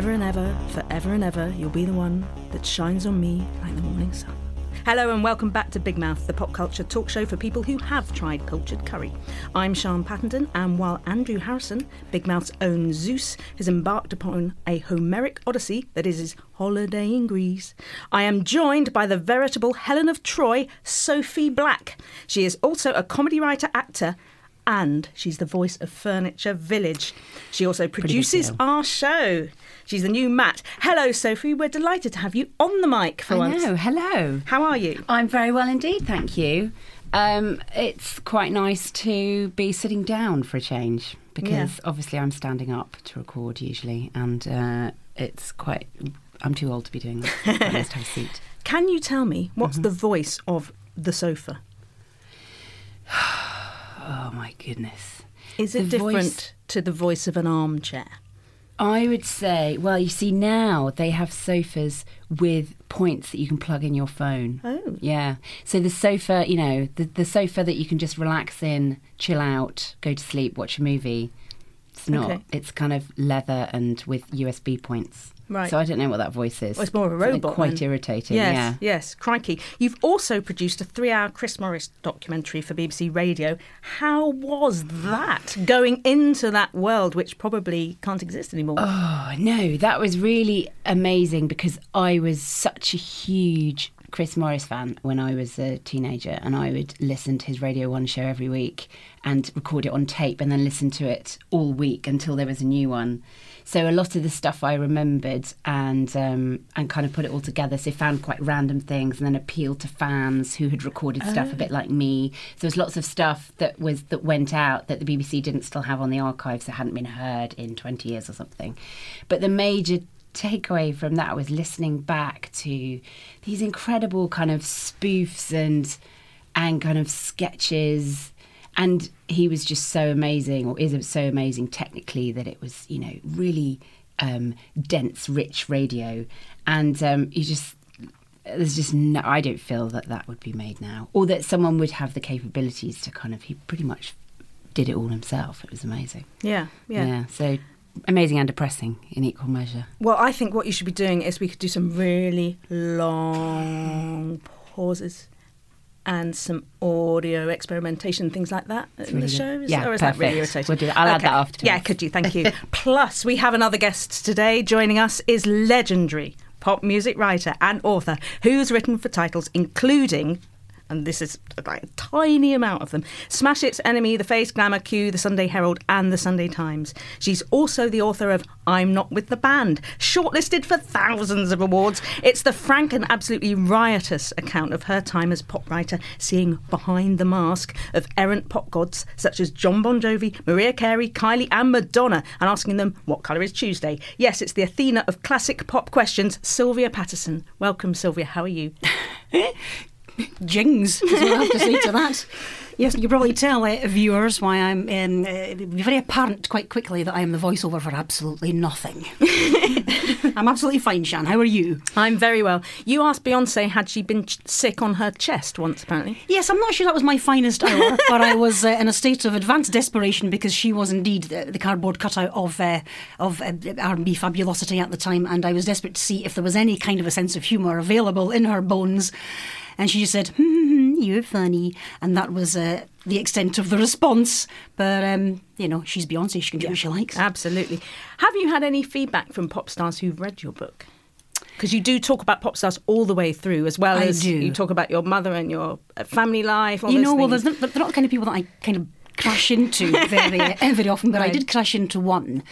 Forever and ever, forever and ever, you'll be the one that shines on me like the morning sun. Hello and welcome back to Big Mouth, the pop culture talk show for people who have tried cultured curry. I'm Sian Pattenden, and while Andrew Harrison, Big Mouth's own Zeus, has embarked upon a Homeric odyssey that is his holiday in Greece, I am joined by the veritable Helen of Troy, Sophie Black. She is also a comedy writer, actor, and she's the voice of Furniture Village. She also produces our show. She's the new Matt. Hello, Sophie. We're delighted to have you on the mic for once. I know. Hello. How are you? I'm very well indeed, thank you. It's quite nice to be sitting down for a change because obviously I'm standing up to record usually, and I'm too old to be doing that. It's quite nice to have a seat. Can you tell me what's the voice of the sofa? Oh my goodness. Is it different to the voice of an armchair? I would say, well, you see now they have sofas with points that you can plug in your phone. Oh. Yeah. So the sofa, you know, the sofa that you can just relax in, chill out, go to sleep, watch a movie. It's not. Okay. It's kind of leather and with USB points. Right. So I don't know what that voice is. Well, it's more of a robot. Quite irritating, yes, Yes, crikey. You've also produced a 3-hour Chris Morris documentary for BBC Radio. How was that, going into that world which probably can't exist anymore? Oh, no, that was really amazing because I was such a huge Chris Morris fan when I was a teenager, and I would listen to his Radio 1 show every week and record it on tape and then listen to it all week until there was a new one. So a lot of the stuff I remembered and kind of put it all together. So found quite random things and then appealed to fans who had recorded stuff a bit like me. So there's lots of stuff that went out that the BBC didn't still have on the archives that hadn't been heard in 20 years or something. But the major takeaway from that was listening back to these incredible kind of spoofs and kind of sketches. And he was just so amazing, or is so amazing technically, that it was, you know, really dense, rich radio. And there's just no, I don't feel that would be made now, or that someone would have the capabilities to kind of, he pretty much did it all himself. It was amazing. Yeah. So amazing and depressing in equal measure. Well, I think what you should be doing is we could do some really long pauses and some audio experimentation, things like that in the show? Or is perfect. That really irritating? We'll do that. I'll add that after. Yeah, could you? Thank you. Plus, we have another guest today. Joining us is legendary pop music writer and author who's written for titles including, and this is like a tiny amount of them, Smash Hit's Enemy, The Face, Glamour, Q, The Sunday Herald and The Sunday Times. She's also the author of I'm Not With The Band, shortlisted for thousands of awards. It's the frank and absolutely riotous account of her time as pop writer, seeing behind the mask of errant pop gods such as John Bon Jovi, Mariah Carey, Kylie and Madonna, and asking them, what colour is Tuesday? Yes, it's the Athena of classic pop questions, Sylvia Patterson. Welcome, Sylvia. How are you? Jings, is what I have to say to that. Yes, you can probably tell viewers why I'm very apparent quite quickly that I am the voiceover for absolutely nothing. I'm absolutely fine, Sian. How are you? I'm very well. You asked Beyonce had she been sick on her chest once, apparently. Yes, I'm not sure that was my finest hour, but I was in a state of advanced desperation because she was indeed the cardboard cutout of R&B fabulosity at the time, and I was desperate to see if there was any kind of a sense of humour available in her bones. And she just said, you're funny. And that was the extent of the response. But, she's Beyonce. She can do what she likes. Absolutely. Have you had any feedback from pop stars who've read your book? Because you do talk about pop stars all the way through, as well as you talk about your mother and your family life. Those things. Well, they're not the kind of people that I kind of crash into very often, but right. I did crash into one.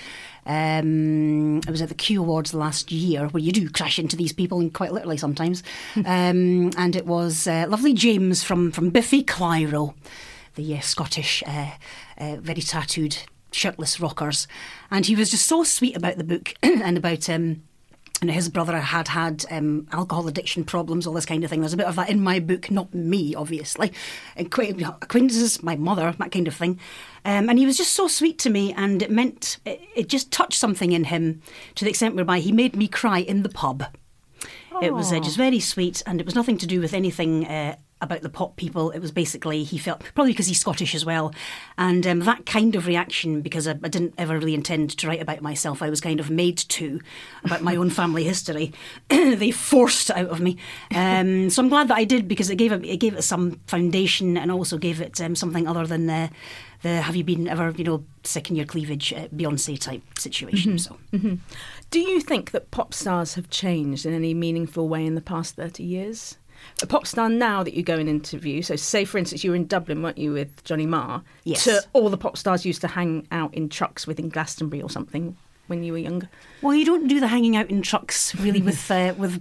It was at the Q Awards last year, where you do crash into these people, and quite literally sometimes. And it was lovely James from Biffy Clyro, the Scottish, very tattooed, shirtless rockers. And he was just so sweet about the book and about and his brother had alcohol addiction problems, all this kind of thing. There's a bit of that in my book, not me, obviously. Acquaintances, my mother, that kind of thing. And he was just so sweet to me, and it just touched something in him to the extent whereby he made me cry in the pub. Aww. It was just very sweet, and it was nothing to do with anything about the pop people. It was basically, he felt, probably because he's Scottish as well, and that kind of reaction, because I didn't ever really intend to write about myself, I was kind of made to, about my own family history. They forced it out of me. So I'm glad that I did, because it gave it some foundation, and also gave it something other than the have you been ever, sick in your cleavage, Beyonce type situation. So, do you think that pop stars have changed in any meaningful way in the past 30 years? A pop star now that you go and interview, so say for instance you were in Dublin, weren't you, with Johnny Marr, yes, to all the pop stars used to hang out in trucks with in Glastonbury or something when you were younger? Well, you don't do the hanging out in trucks really with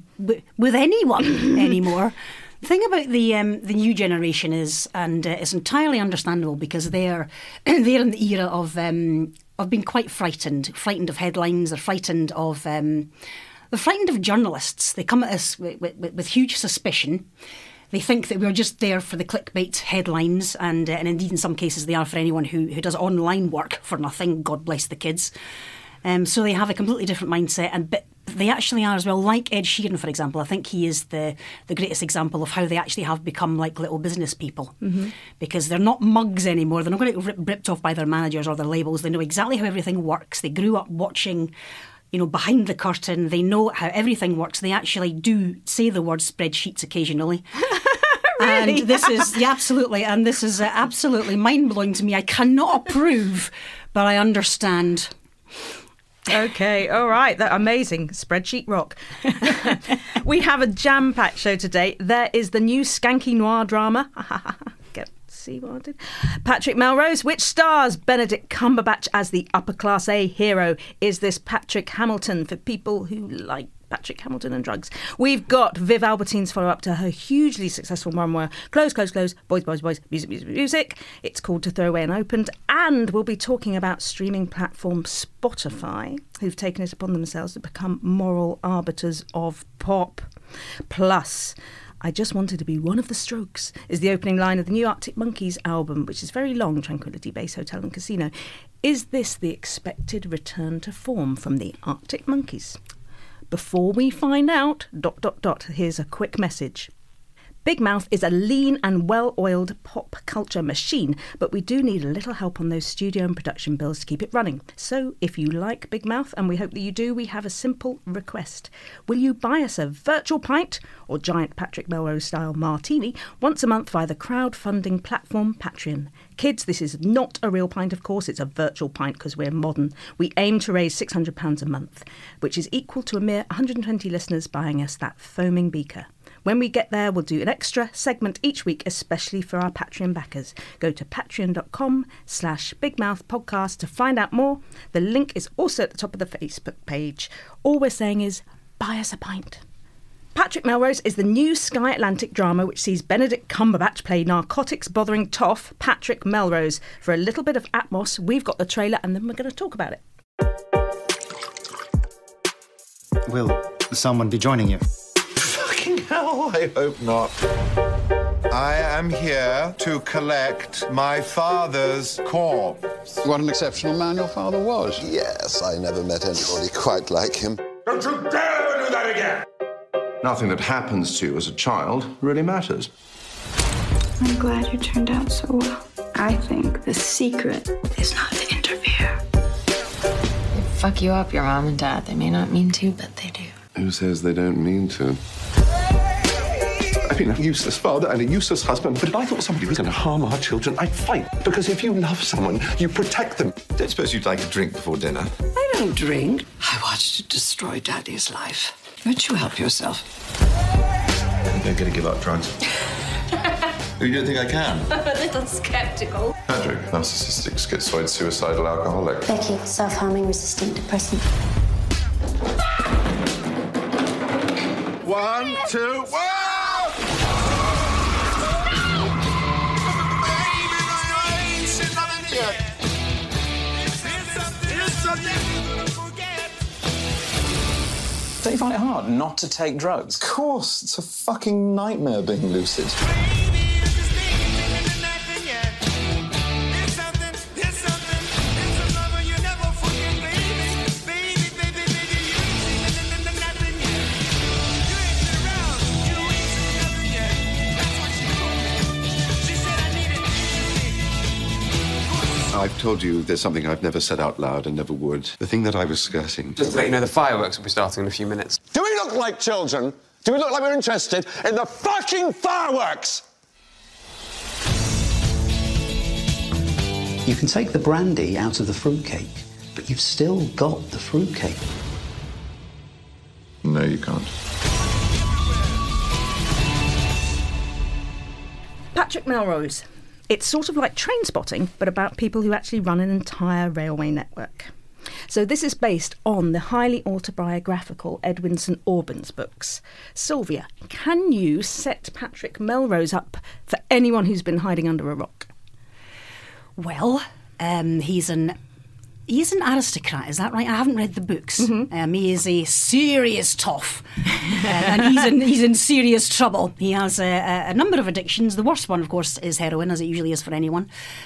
anyone anymore. The thing about the new generation is, and it's entirely understandable, because they're in the era of being quite frightened of headlines. They're frightened of journalists. They come at us with huge suspicion. They think that we're just there for the clickbait headlines, and indeed in some cases they are for anyone who does online work for nothing. God bless the kids. So they have a completely different mindset, but they actually are as well. Like Ed Sheeran, for example, I think he is the greatest example of how they actually have become like little business people, because they're not mugs anymore. They're not going to get ripped off by their managers or their labels. They know exactly how everything works. They grew up watching, behind the curtain. They know how everything works. They actually do say the word spreadsheets occasionally. Really? And this is absolutely mind-blowing to me. I cannot approve, but I understand. Okay, all right. Amazing. Spreadsheet rock. We have a jam-packed show today. There is the new Skanky Noir drama. See what I did? Patrick Melrose, which stars Benedict Cumberbatch as the upper-class A hero. Is this Patrick Hamilton for people who like Patrick Hamilton and drugs? We've got Viv Albertine's follow-up to her hugely successful memoir, Close, Close, Close, Boys, Boys, Boys, Music, Music, Music. It's called To Throw Away Unopened. And we'll be talking about streaming platform Spotify, who've taken it upon themselves to become moral arbiters of pop. Plus, I Just Wanted to Be One of the Strokes is the opening line of the new Arctic Monkeys album, which is very long, Tranquility Base Hotel and Casino. Is this the expected return to form from the Arctic Monkeys? Before we find out, ... here's a quick message. Big Mouth is a lean and well-oiled pop culture machine, but we do need a little help on those studio and production bills to keep it running. So if you like Big Mouth, and we hope that you do, we have a simple request. Will you buy us a virtual pint or giant Patrick Melrose-style martini once a month via the crowdfunding platform Patreon? Kids, this is not a real pint, of course. It's a virtual pint because we're modern. We aim to raise £600 a month, which is equal to a mere 120 listeners buying us that foaming beaker. When we get there, we'll do an extra segment each week, especially for our Patreon backers. Go to patreon.com/bigmouthpodcast to find out more. The link is also at the top of the Facebook page. All we're saying is, buy us a pint. Patrick Melrose is the new Sky Atlantic drama which sees Benedict Cumberbatch play narcotics-bothering toff Patrick Melrose. For a little bit of Atmos, we've got the trailer and then we're going to talk about it. Will someone be joining you? Hell, I hope not. I am here to collect my father's corpse. What an exceptional man your father was. Yes, I never met anybody quite like him. Don't you dare do that again! Nothing that happens to you as a child really matters. I'm glad you turned out so well. I think the secret is not to interfere. They fuck you up, your mom and dad. They may not mean to, but they do. Who says they don't mean to? I've been a useless father and a useless husband, but if I thought somebody was going to harm our children, I'd fight. Because if you love someone, you protect them. Don't suppose you'd like a drink before dinner? I don't drink. I watched it destroy Daddy's life. Won't you help yourself? I think I'm going to give up drugs. You don't think I can? I'm a little sceptical. Patrick, narcissistic, schizoid, suicidal alcoholic. Becky, self-harming, resistant depressant. 1, 2, 1! Don't you find it hard not to take drugs? Of course, it's a fucking nightmare being lucid. I've told you there's something I've never said out loud and never would. The thing that I was skirting. Just to let you know, the fireworks will be starting in a few minutes. Do we look like children? Do we look like we're interested in the fucking fireworks? You can take the brandy out of the fruitcake, but you've still got the fruitcake. No, you can't. Patrick Melrose. It's sort of like Trainspotting, but about people who actually run an entire railway network. So this is based on the highly autobiographical Edwin St Albans books. Sylvia, can you set Patrick Melrose up for anyone who's been hiding under a rock? Well, he's an aristocrat, is that right? I haven't read the books. He is a serious toff, and he's in serious trouble. He has a number of addictions. The worst one, of course, is heroin, as it usually is for anyone.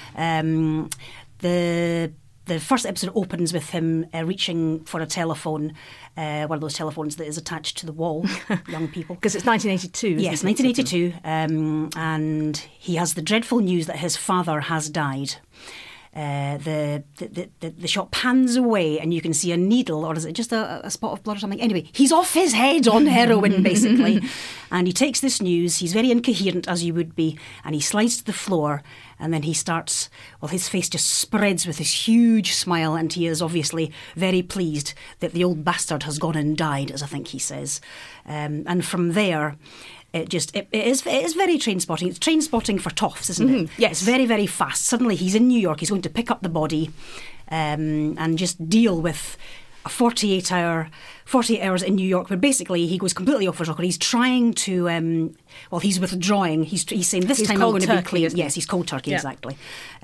The first episode opens with him reaching for a telephone, one of those telephones that is attached to the wall, young people. Because it's 1982, isn't Yes, it? 1982, and he has the dreadful news that his father has died. The shot pans away and you can see a needle, or is it just a spot of blood or something? Anyway, he's off his head on heroin, basically. And he takes this news, he's very incoherent, as you would be, and he slides to the floor, and then he starts, well, his face just spreads with this huge smile, and he is obviously very pleased that the old bastard has gone and died, as I think he says. And from there... It is very Trainspotting. It's Trainspotting for toffs, isn't it? Yes. It's very, very fast. Suddenly he's in New York. He's going to pick up the body and just deal with a 48 hours in New York, where basically he goes completely off his rocker. He's trying to, he's withdrawing. He's saying, this time I'm going to be clean. Yes, he's cold turkey, exactly.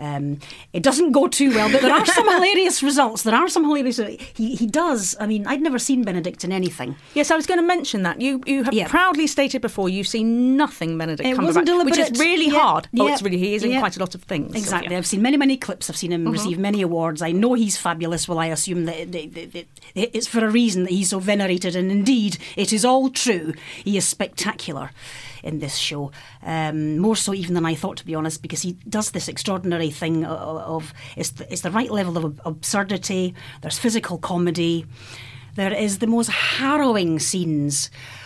It doesn't go too well, but there are some hilarious results. He does. I mean, I'd never seen Benedict in anything. Yes, I was going to mention that. You have proudly stated before you've seen nothing Benedict Cumberbatch, wasn't deliberate. which is really hard. He is in Yeah. quite a lot of things. Exactly. Sylvia. I've seen many, many clips. I've seen him receive many awards. I know he's fabulous. Well, I assume that it's for a reason that he's so venerated, and indeed, it is all true. He is spectacular in this show, more so even than I thought, to be honest, because he does this extraordinary thing of it's the right level of absurdity. There's physical comedy. There is the most harrowing scenes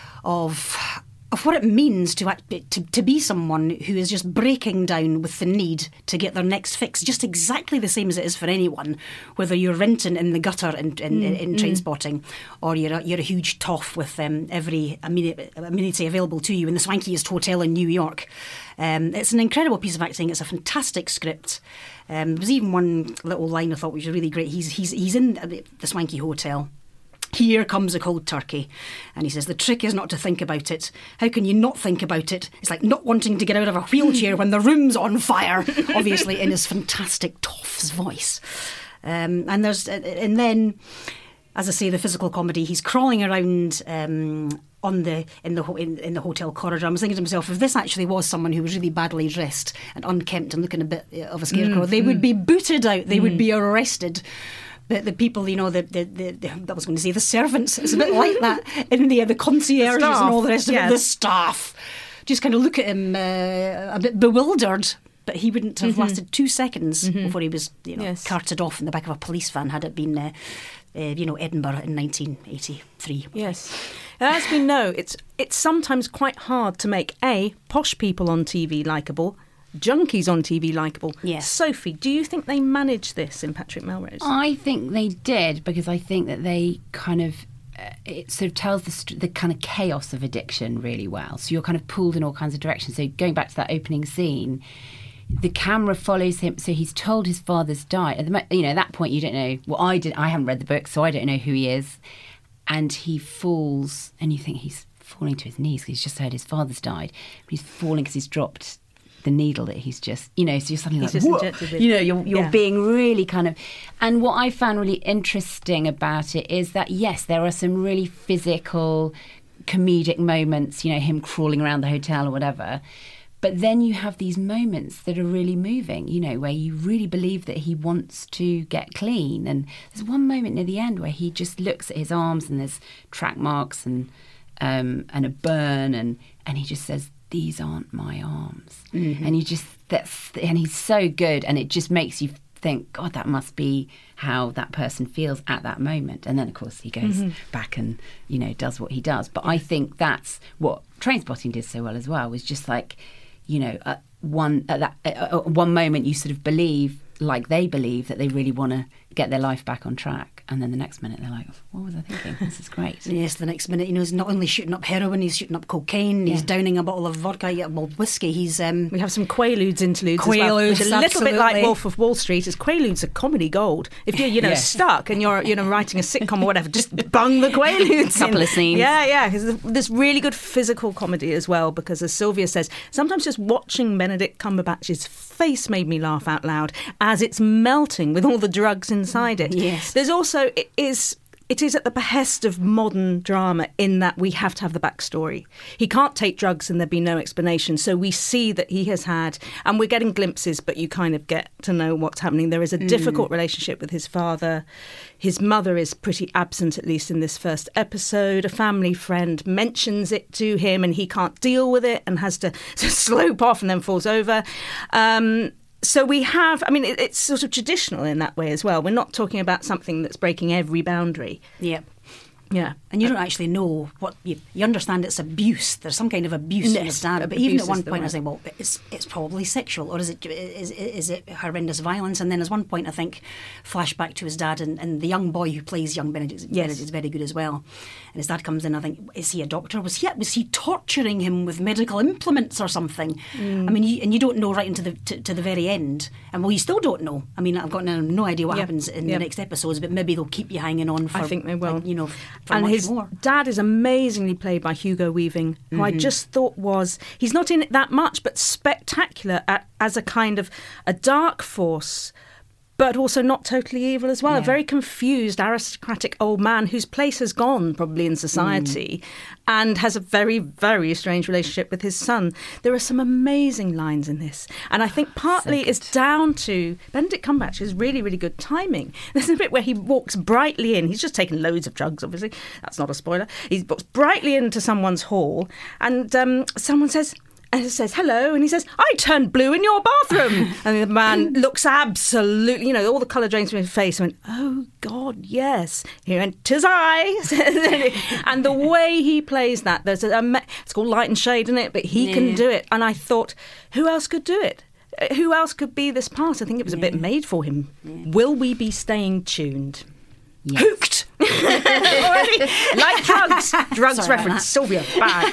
of what it means to be someone who is just breaking down with the need to get their next fix, just exactly the same as it is for anyone, whether you're renting in the gutter in Trainspotting, or you're a huge toff with every amenity available to you in the swankiest hotel in New York. It's an incredible piece of acting. It's a fantastic script. There was even one little line I thought was really great. He's in the swanky hotel. Here comes a cold turkey. And he says, the trick is not to think about it. How can you not think about it? It's like not wanting to get out of a wheelchair when the room's on fire, obviously in his fantastic toff's voice. And then, as I say, the physical comedy, he's crawling around in the hotel corridor. I was thinking to myself, if this actually was someone who was really badly dressed and unkempt and looking a bit of a scarecrow, they would be booted out. They would be arrested. The people, I was going to say the servants, it's a bit like that, in the concierges and all the rest of it, the staff, just kind of look at him a bit bewildered. But he wouldn't have lasted 2 seconds before he was carted off in the back of a police van, had it been Edinburgh in 1983. Yes. As we know, it's sometimes quite hard to make posh people on TV likeable, junkies on TV likeable. Yes. Sophie, do you think they managed this in Patrick Melrose? I think they did, because I think that they kind of it sort of tells the kind of chaos of addiction really well. So you're kind of pulled in all kinds of directions. So going back to that opening scene, the camera follows him. So he's told his father's died. At that point you don't know. Well, I haven't read the book, so I don't know who he is. And he falls, and you think he's falling to his knees because he's just heard his father's died. But he's falling because he's dropped the needle that he's just, so you're suddenly he's like, just whoa! Injected with, you're being really kind of, and what I found really interesting about it is that, yes, there are some really physical, comedic moments, him crawling around the hotel or whatever, but then you have these moments that are really moving, where you really believe that he wants to get clean. And there's one moment near the end where he just looks at his arms and there's track marks and a burn, and he just says, "These aren't my arms." And and he's so good, and it just makes you think, God, that must be how that person feels at that moment. And then, of course, he goes back and, you know, does what he does. But I think that's what Trainspotting did so well as well, was just like, you know, at one moment you sort of believe, like they believe, that they really want to get their life back on track, and then the next minute they're like, what was I thinking? This is great. Yes, the next minute, you know, he's not only shooting up heroin, he's shooting up cocaine, he's downing a bottle of vodka, whiskey. He's we have some Quaaludes interludes as well, which is a little bit like Wolf of Wall Street. As Quaaludes are comedy gold. If you're, you know, stuck and you're, you know, writing a sitcom or whatever, just bung the Quaaludes. Couple of scenes. Yeah. There's really good physical comedy as well, because as Sylvia says, sometimes just watching Benedict Cumberbatch's face made me laugh out loud as it's melting with all the drugs inside it. Yes. There's also, it is at the behest of modern drama in that we have to have the backstory. He can't take drugs and there be no explanation. So we see that he has had, and we're getting glimpses, but you kind of get to know what's happening. There is a difficult relationship with his father. His mother is pretty absent, at least in this first episode. A family friend mentions it to him and he can't deal with it and has to slope off and then falls over. So we have, I mean, it's sort of traditional in that way as well. We're not talking about something that's breaking every boundary. Yeah. Yeah. And you don't actually know what you understand. It's abuse. There's some kind of abuse in his dad. But even at one point I say, well, it's probably sexual, or is it horrendous violence? And then at one point I think flashback to his dad and the young boy who plays young Benedict. Benedict is very good as well. And his dad comes in. I think, is he a doctor? Was he torturing him with medical implements or something? I mean, you don't know right into to the very end. And well, you still don't know. I mean, I've got no idea what happens in the next episodes, but maybe they'll keep you hanging on for. I think they will. Like, you know. And his dad is amazingly played by Hugo Weaving, who I just thought he's not in it that much, but spectacular as a kind of a dark force, but also not totally evil as well. Yeah. A very confused, aristocratic old man whose place has gone probably in society and has a very, very strange relationship with his son. There are some amazing lines in this. And I think partly it's down to Benedict Cumberbatch's really, really good timing. There's a bit where he walks brightly in. He's just taken loads of drugs, obviously. That's not a spoiler. He walks brightly into someone's hall and someone says, hello, and he says, I turned blue in your bathroom. And the man looks absolutely, you know, all the colour drains from his face. And went, oh, God, yes. He went, 'tis I. And the way he plays that, it's called Light and Shade, isn't it? But he can do it. And I thought, who else could do it? Who else could be this part? I think it was a bit made for him. Yeah. Will we be staying tuned? Yes. Hooked! Like drugs. Drugs reference. Sylvia, bad.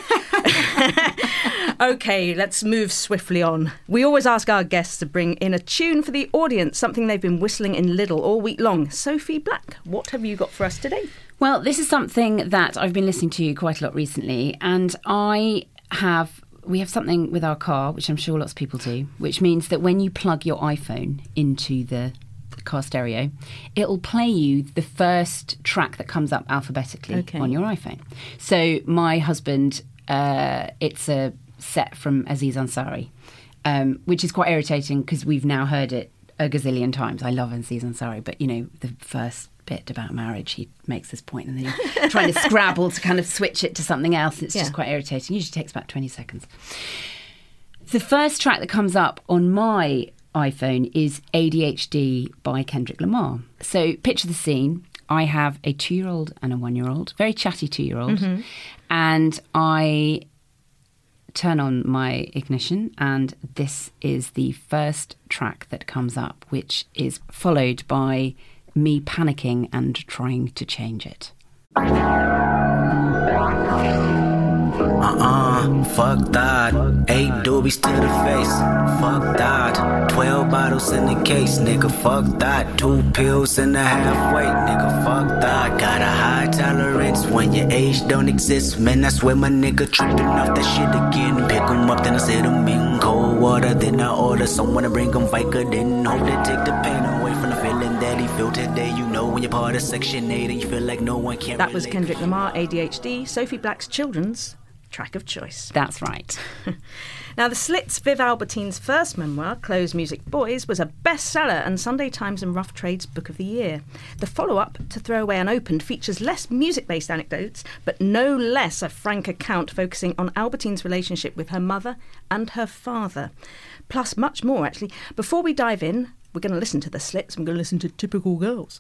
Okay, let's move swiftly on. We always ask our guests to bring in a tune for the audience, something they've been whistling in Lidl all week long. Sophie Black, what have you got for us today? Well, this is something that I've been listening to quite a lot recently, and we have something with our car, which I'm sure lots of people do, which means that when you plug your iPhone into the car stereo, it'll play you the first track that comes up alphabetically on your iPhone. So my husband, it's a set from Aziz Ansari, which is quite irritating because we've now heard it a gazillion times. I love Aziz Ansari, but you know, the first bit about marriage, he makes this point and then you're trying to scrabble to kind of switch it to something else. It's just quite irritating. It usually takes about 20 seconds. The first track that comes up on my iPhone is ADHD by Kendrick Lamar. So picture the scene. I have a 2-year-old and a 1-year-old, very chatty 2-year-old, and I turn on my ignition and this is the first track that comes up, which is followed by me panicking and trying to change it. Fuck that. 8 doobies to the face. Fuck that. 12 bottles in the case, nigga. Fuck that. 2 pills in the halfway, nigga. Fuck that. Got a high tolerance when your age don't exist. Man, I swear my nigga tripping off that shit again. Pick 'em up, then I set 'em in cold water. Then I order someone to bring 'em Vicodin. Then hope they take the pain away from the feeling that he feel today. You know when you're part of Section 8 and you feel like no one can. That was Kendrick Lamar, ADHD, Sophie Black's children's track of choice. That's right. Now, the Slits' Viv Albertine's first memoir, Closed Music Boys, was a bestseller and Sunday Times and Rough Trade's Book of the Year. The follow-up, To Throw Away Unopened, features less music-based anecdotes, but no less a frank account focusing on Albertine's relationship with her mother and her father. Plus much more, actually. Before we dive in, we're going to listen to the Slits. I'm going to listen to Typical Girls.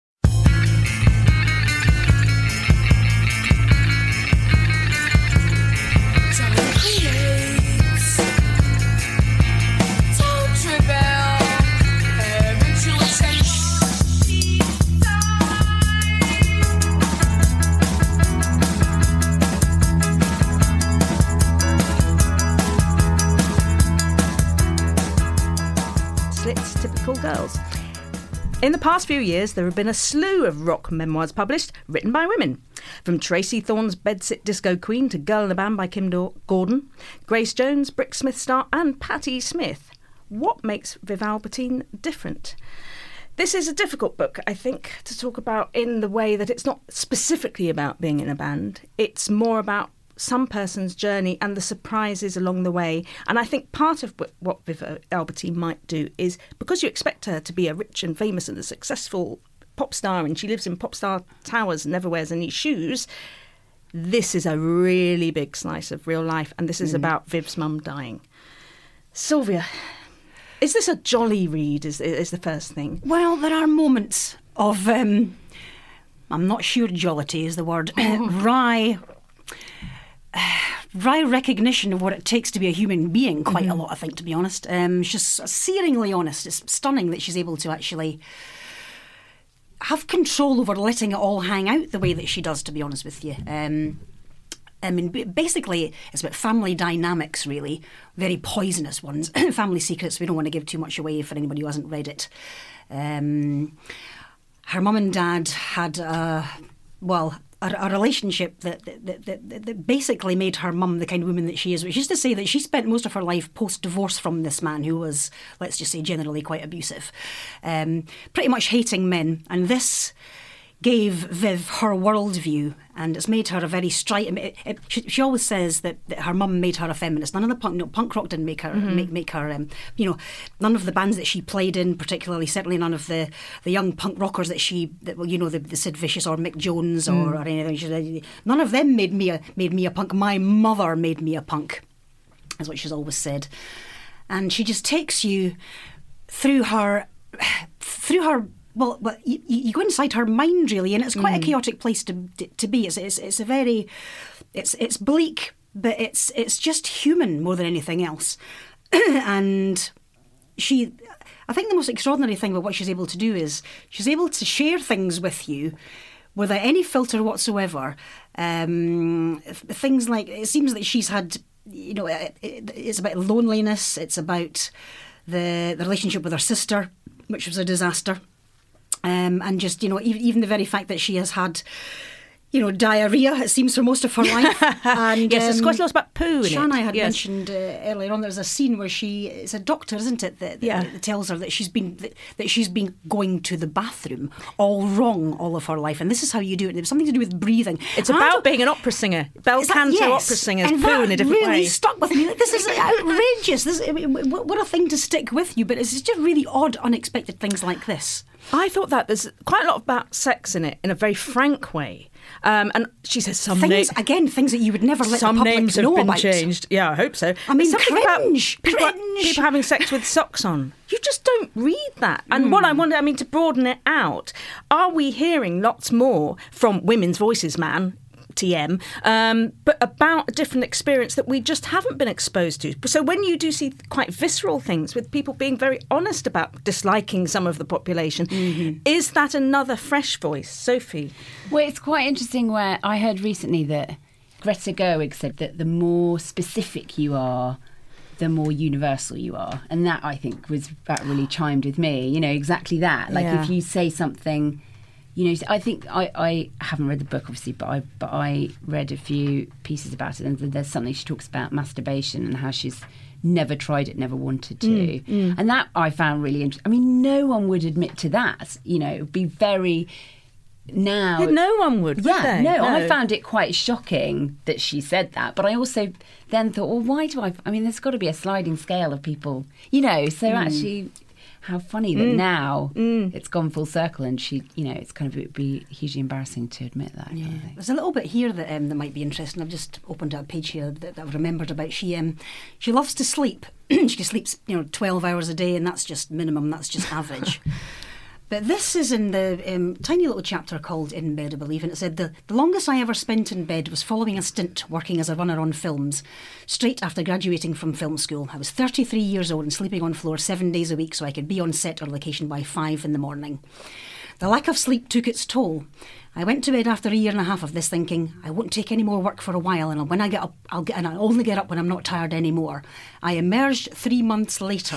Slits, Typical Girls. In the past few years, there have been a slew of rock memoirs published, written by women. From Tracy Thorn's Bedsit Disco Queen to Girl in a Band by Kim Gordon, Grace Jones, Brick Smith star and Patti Smith. What makes Viv Albertine different? This is a difficult book, I think, to talk about in the way that it's not specifically about being in a band. It's more about some person's journey and the surprises along the way. And I think part of what Viv Albertine might do is, because you expect her to be a rich and famous and a successful pop star, and she lives in pop star towers and never wears any shoes, this is a really big slice of real life, and this is about Viv's mum dying. Sylvia, is this a jolly read, is the first thing? Well, there are moments of, I'm not sure jollity is the word, wry recognition of what it takes to be a human being, quite a lot, I think, to be honest. She's searingly honest. It's stunning that she's able to actually have control over letting it all hang out the way that she does, to be honest with you. I mean, basically, it's about family dynamics, really, very poisonous ones. Family secrets, we don't want to give too much away for anybody who hasn't read it. Her mum and dad had a relationship that basically made her mum the kind of woman that she is, which is to say that she spent most of her life post-divorce from this man who was, let's just say, generally quite abusive, pretty much hating men. And this gave Viv her worldview, and it's made her a very she always says that her mum made her a feminist. None of the punk rock didn't make her make her. None of the bands that she played in, particularly, certainly none of the young punk rockers the Sid Vicious or Mick Jones or anything. None of them made me a punk. My mother made me a punk, is what she's always said, and she just takes you through her. Well, you go inside her mind, really, and it's quite a chaotic place to be. It's bleak, but it's just human more than anything else. And I think the most extraordinary thing about what she's able to do is she's able to share things with you without any filter whatsoever. Things like, it seems that she's had, it's about loneliness. It's about the relationship with her sister, which was a disaster. And just, even the very fact that she has had, diarrhea, it seems, for most of her life. And, yes, there's quite a lot about poo in it. Shanna had mentioned earlier on, there's a scene where it's a doctor, isn't it, that tells her that she's been going to the bathroom all wrong all of her life. And this is how you do it. It was something to do with breathing. It's about being an opera singer. Bel canto opera singers poo in a different way. Really stuck with me. This is outrageous. What a thing to stick with you. But it's just really odd, unexpected things like this. I thought that there's quite a lot about sex in it in a very frank way. And she says some things that you would never let the public know about. Some names have been changed. Yeah, I hope so. I mean, cringe. People having sex with socks on. You just don't read that. And what I wonder, to broaden it out, are we hearing lots more from Women's Voices Man, TM, but about a different experience that we just haven't been exposed to? So when you do see quite visceral things with people being very honest about disliking some of the population, is that another fresh voice? Sophie? Well, it's quite interesting where I heard recently that Greta Gerwig said that the more specific you are, the more universal you are. And that, I think, that really chimed with me. Exactly that. Like, if you say something... I think I haven't read the book, obviously, but I read a few pieces about it, and there's something she talks about masturbation and how she's never tried it, never wanted to. And that I found really interesting. No one would admit to that. It would be very... Now... No one would they? No, I found it quite shocking that she said that, but I also then thought, well, why do there's got to be a sliding scale of people, so actually... How funny that now it's gone full circle, and she, it's kind of, it would be hugely embarrassing to admit that. Yeah. There's a little bit here that might be interesting. I've just opened up a page here that I've remembered about. She loves to sleep, she sleeps 12 hours a day, and that's just minimum, that's just average. But this is in the tiny little chapter called In Bed, I believe, and it said, the longest I ever spent in bed was following a stint working as a runner on films, straight after graduating from film school. I was 33 years old and sleeping on floor 7 days a week so I could be on set or location by 5 in the morning. The lack of sleep took its toll. I went to bed after a year and a half of this thinking, I won't take any more work for a while, and when I get up, I'll only get up when I'm not tired anymore. I emerged 3 months later.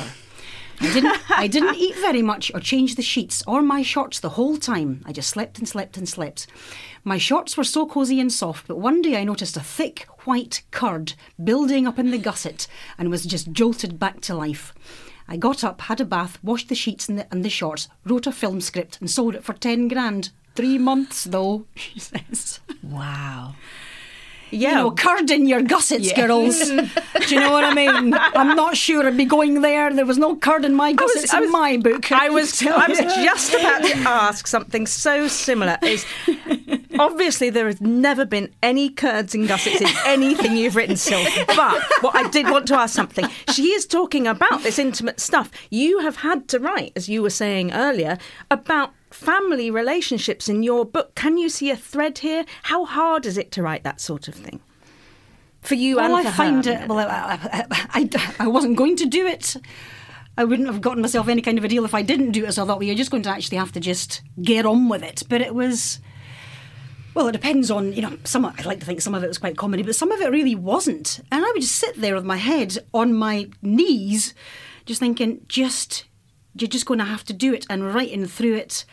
I didn't eat very much or change the sheets or my shorts the whole time. I just slept and slept and slept. My shorts were so cosy and soft, but one day I noticed a thick white curd building up in the gusset and was just jolted back to life. I got up, had a bath, washed the sheets and the shorts, wrote a film script and sold it for 10 grand. 3 months though, she says. Wow. Yeah, curd in your gussets, girls. Do you know what I mean? I'm not sure I'd be going there. There was no curd in my gussets in my book. I was just about to ask something so similar. Obviously, there has never been any curds and gussets in anything you've written, Sylv. But what I did want to ask something. She is talking about this intimate stuff. You have had to write, as you were saying earlier, about family relationships in your book. Can you see a thread here? How hard is it to write that sort of thing for you and for her? Find it. Well, I wasn't going to do it. I wouldn't have gotten myself any kind of a deal if I didn't do it. So I thought, well, you're just going to actually have to just get on with it. But it was, well, it depends on, I'd like to think some of it was quite comedy, but some of it really wasn't. And I would just sit there with my head on my knees, just thinking, you're just going to have to do it, and writing through it.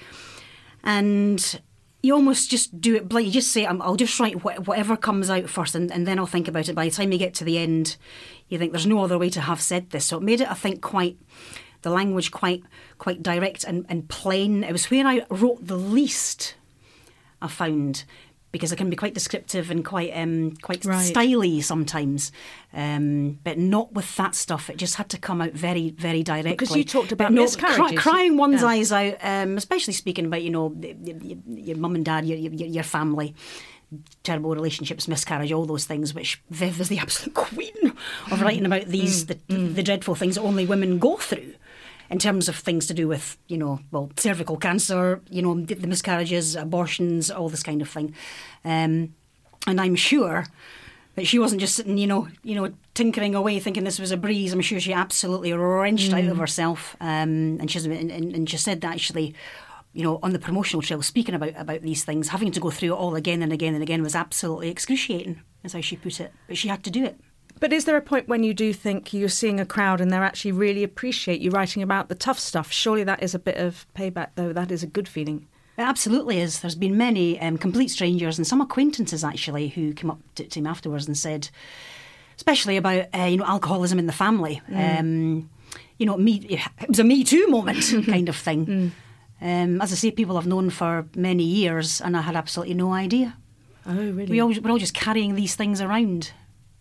And you almost just do it blind. You just say, I'll just write whatever comes out first, and then I'll think about it. By the time you get to the end, you think there's no other way to have said this. So it made it, I think, the language quite direct and plain. It was where I wrote the least, I found, because it can be quite descriptive and quite styly sometimes, but not with that stuff. It just had to come out very, very directly. Because you talked about miscarriages. Crying one's eyes out, especially speaking about, your mum and dad, your family, terrible relationships, miscarriage, all those things, which Viv is the absolute queen of writing about these, the dreadful things that only women go through. In terms of things to do with, cervical cancer, the miscarriages, abortions, all this kind of thing. And I'm sure that she wasn't just sitting, tinkering away thinking this was a breeze. I'm sure she absolutely wrenched out of herself. And she said that actually, on the promotional trail, speaking about these things, having to go through it all again and again and again was absolutely excruciating, is how she put it. But she had to do it. But is there a point when you do think you're seeing a crowd and they actually really appreciate you writing about the tough stuff? Surely that is a bit of payback, though. That is a good feeling. It absolutely is. There's been many complete strangers and some acquaintances, actually, who came up to me afterwards and said, especially about, alcoholism in the family. It was a Me Too moment kind of thing. As I say, people I've known for many years and I had absolutely no idea. Oh, really? We're all just carrying these things around.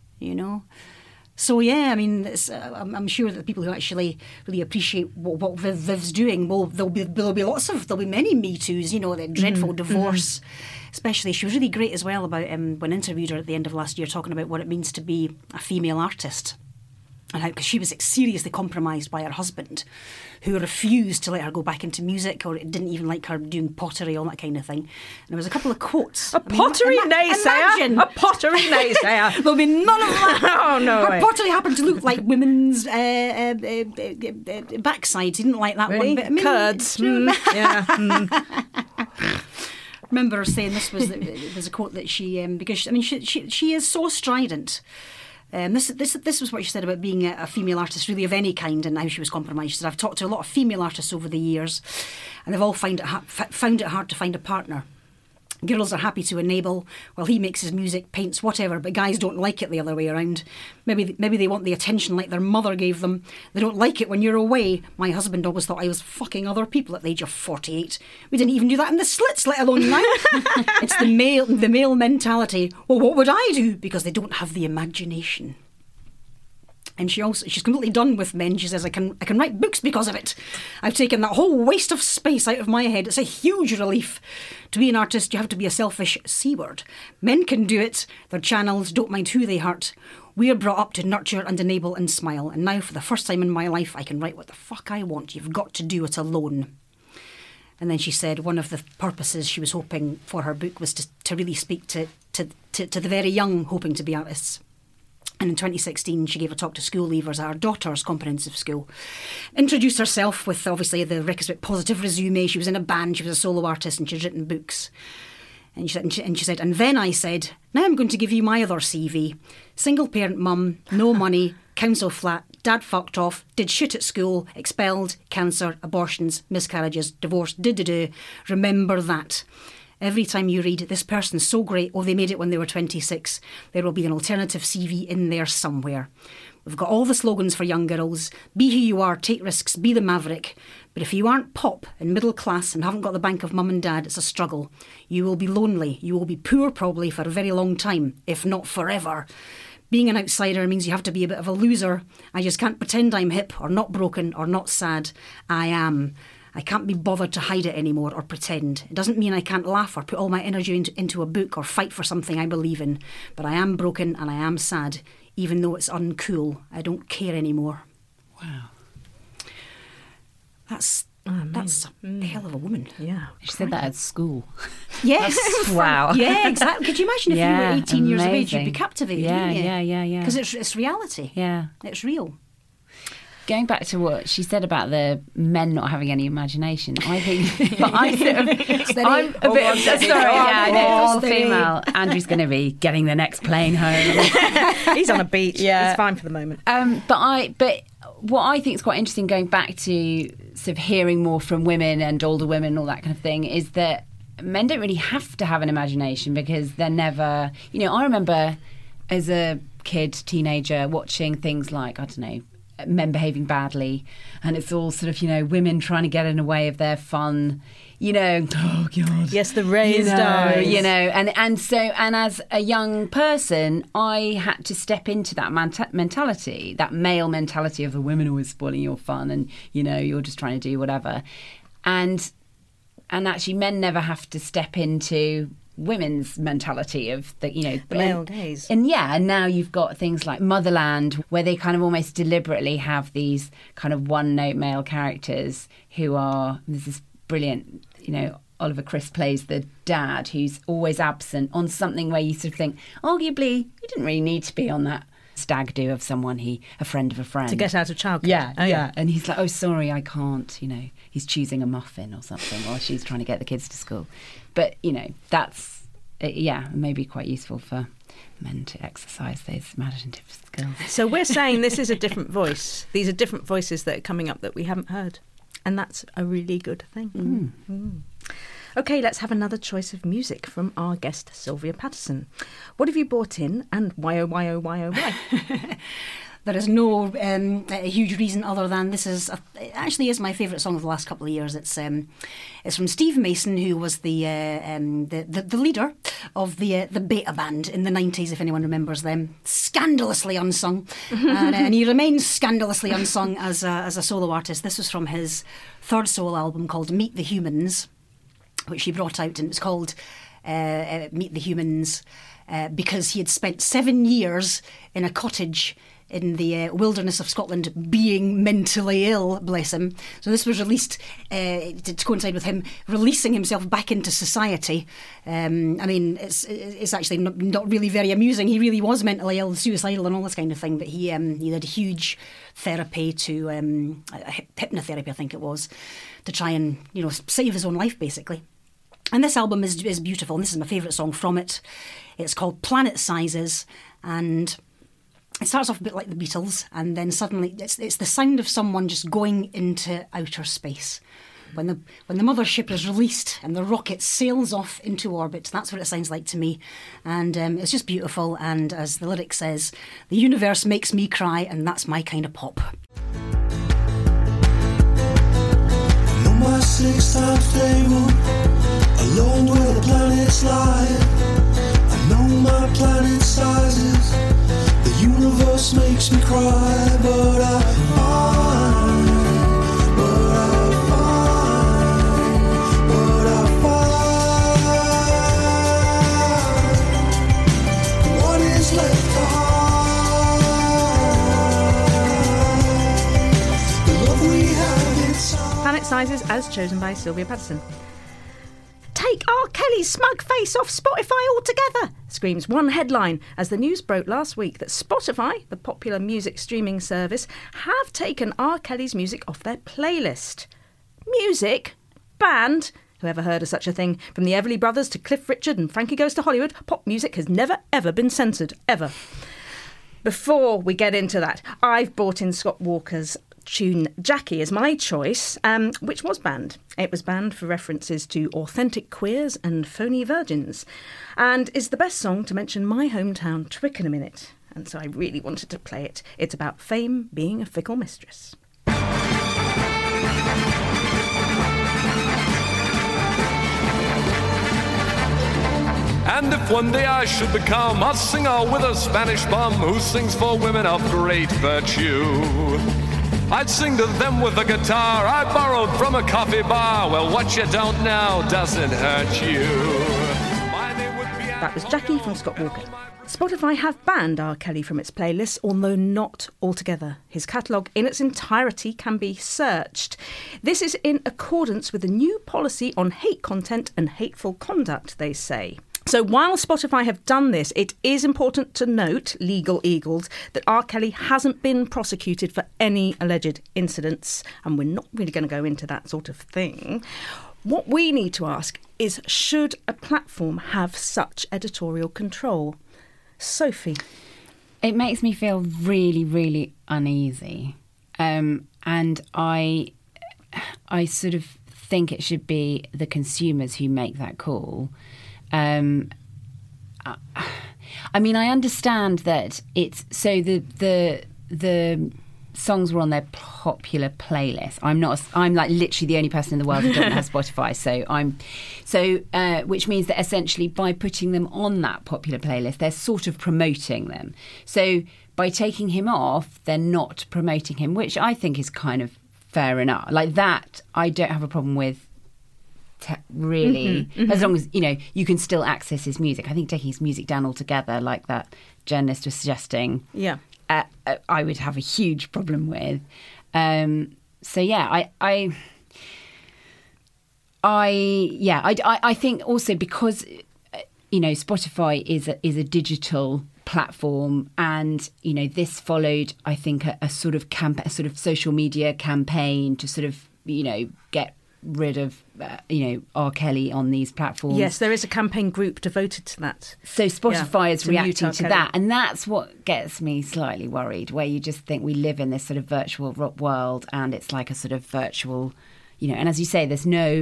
So yeah, I mean, I'm sure that the people who actually really appreciate what Viv's doing, there'll be many Me Too's, the dreadful divorce, especially. She was really great as well about when I interviewed her at the end of last year, talking about what it means to be a female artist. And how, because she was seriously compromised by her husband, who refused to let her go back into music, or didn't even like her doing pottery, all that kind of thing. And there was a couple of quotes. Pottery naysayer? A pottery naysayer. There'll be none of that. Oh, no her way. Pottery happened to look like women's backsides. He didn't like that really? One bit. I mean, curds. I remember her saying there's a quote that she, because she is so strident. This was what she said about being a female artist, really of any kind, and how she was compromised. She said, I've talked to a lot of female artists over the years, and they've all found it hard to find a partner. Girls are happy to enable while he makes his music, paints, whatever, but guys don't like it the other way around. Maybe they want the attention like their mother gave them. They don't like it when you're away. My husband always thought I was fucking other people at the age of 48. We didn't even do that in the Slits, let alone now. It's the male mentality. Well, what would I do? Because they don't have the imagination. And she's completely done with men. She says, I can write books because of it. I've taken that whole waste of space out of my head. It's a huge relief. To be an artist, you have to be a selfish C-word. Men can do it. They're channels, don't mind who they hurt. We're brought up to nurture and enable and smile, and now for the first time in my life I can write what the fuck I want. You've got to do it alone. And then she said one of the purposes she was hoping for her book was to really speak to the very young hoping to be artists. And in 2016, she gave a talk to school leavers at her daughter's comprehensive school. Introduced herself with, obviously, the requisite positive resume. She was in a band, she was a solo artist, and she'd written books. And she said, and then I said, now I'm going to give you my other CV. Single parent mum, no money, council flat, dad fucked off, did shit at school, expelled, cancer, abortions, miscarriages, divorce, remember that. Every time you read, this person's so great, oh, they made it when they were 26, there will be an alternative CV in there somewhere. We've got all the slogans for young girls. Be who you are, take risks, be the maverick. But if you aren't pop and middle class and haven't got the bank of mum and dad, it's a struggle. You will be lonely. You will be poor probably for a very long time, if not forever. Being an outsider means you have to be a bit of a loser. I just can't pretend I'm hip or not broken or not sad. I am. I can't be bothered to hide it anymore or pretend. It doesn't mean I can't laugh or put all my energy into a book or fight for something I believe in. But I am broken and I am sad, even though it's uncool. I don't care anymore. Wow. That's a hell of a woman. Yeah. She said that at school. Yes. Wow. Yeah, exactly. Could you imagine if you were 18 years of age, you'd be captivated, wouldn't you? Yeah. Because it's reality. Yeah. It's real. Going back to what she said about the men not having any imagination, I think, but I sort of, I'm a bit obsessed. Sorry, all female. Andrew's going to be getting the next plane home. He's on a beach. Yeah, it's fine for the moment. But what I think is quite interesting, going back to sort of hearing more from women and older women and all that kind of thing, is that men don't really have to have an imagination because they're never. You know, I remember as a kid, teenager, watching things like, I don't know, men behaving badly, and it's all sort of, you know, women trying to get in the way of their fun, you know. Oh God, yes, the raised eyes, you know, and as a young person, I had to step into that mentality, that male mentality of the women always spoiling your fun, and you know, you're just trying to do whatever, and actually, men never have to step into women's mentality of the, you know, the male gaze. And now you've got things like Motherland, where they kind of almost deliberately have these kind of one-note male characters who are, there's this brilliant, you know, Oliver Twist plays the dad who's always absent on something where you sort of think, arguably, you didn't really need to be on that stag do of someone, a friend of a friend. To get out of childcare. Yeah. And he's like, oh, sorry, I can't, you know, he's choosing a muffin or something while she's trying to get the kids to school. But, you know, that's, maybe quite useful for men to exercise those imaginative skills. So we're saying this is a different voice. These are different voices that are coming up that we haven't heard. And that's a really good thing. OK, let's have another choice of music from our guest, Sylvia Patterson. What have you brought in, and why, oh, why, oh, why, oh, why? There is no a huge reason other than this is it actually is my favourite song of the last couple of years. It's from Steve Mason, who was the leader of the Beta Band in the 90s, if anyone remembers them. Scandalously unsung, and he remains scandalously unsung as a solo artist. This was from his third solo album called Meet the Humans, which he brought out, and it's called Meet the Humans because he had spent 7 years in a cottage in the wilderness of Scotland being mentally ill, bless him. So this was released to coincide with him releasing himself back into society. I mean, it's actually not really very amusing. He really was mentally ill, suicidal and all this kind of thing, but he had huge therapy to hypnotherapy, I think it was, to try and, you know, save his own life, basically. And this album is beautiful, and this is my favourite song from it. It's called Planet Sizes, and it starts off a bit like the Beatles, and then suddenly it's the sound of someone just going into outer space. When the mothership is released and the rocket sails off into orbit, that's what it sounds like to me. And it's just beautiful, and as the lyric says, the universe makes me cry, and that's my kind of pop. I know my 6 times table, alone where the planets lie. I know my planet sizes. The universe makes me cry, but I find what is left Planet Sizes as chosen by Sylvia Patterson. Take R. Kelly's smug face off Spotify altogether, screams one headline as the news broke last week that Spotify, the popular music streaming service, have taken R. Kelly's music off their playlist. Music? Banned? Whoever heard of such a thing? From the Everly Brothers to Cliff Richard and Frankie Goes to Hollywood, pop music has never, ever been censored. Ever. Before we get into that, I've brought in Scott Walker's tune Jackie as my choice, which was banned. It was banned for references to authentic queers and phony virgins, and is the best song to mention my hometown Twickenham in it. And so I really wanted to play it. It's about fame being a fickle mistress. And if one day I should become a singer with a Spanish bum who sings for women of great virtue, I'd sing to them with a guitar I borrowed from a coffee bar. Well, what you don't know doesn't hurt you. That was Jackie from Scott Walker. Spotify have banned R. Kelly from its playlist, although not altogether. His catalogue in its entirety can be searched. This is in accordance with the new policy on hate content and hateful conduct, they say. So while Spotify have done this, it is important to note, legal eagles, that R. Kelly hasn't been prosecuted for any alleged incidents, and we're not really going to go into that sort of thing. What we need to ask is, should a platform have such editorial control? Sophie? It makes me feel really, really uneasy. And I sort of think it should be the consumers who make that call. I mean, I understand that it's so the songs were on their popular playlist. I'm like literally the only person in the world who doesn't have Spotify. Which means that essentially by putting them on that popular playlist, they're sort of promoting them. So by taking him off, they're not promoting him, which I think is kind of fair enough. Like that, I don't have a problem with. Really, as long as you can still access his music. I think taking his music down altogether, like that journalist was suggesting, I would have a huge problem with. I think also because Spotify is a digital platform, and this followed, I think, a sort of social media campaign to sort of get rid of R. Kelly on these platforms. Yes, there is a campaign group devoted to that. So Spotify is reacting to that, and that's what gets me slightly worried, where you just think we live in this sort of virtual world, and it's like a sort of virtual, and as you say, there's no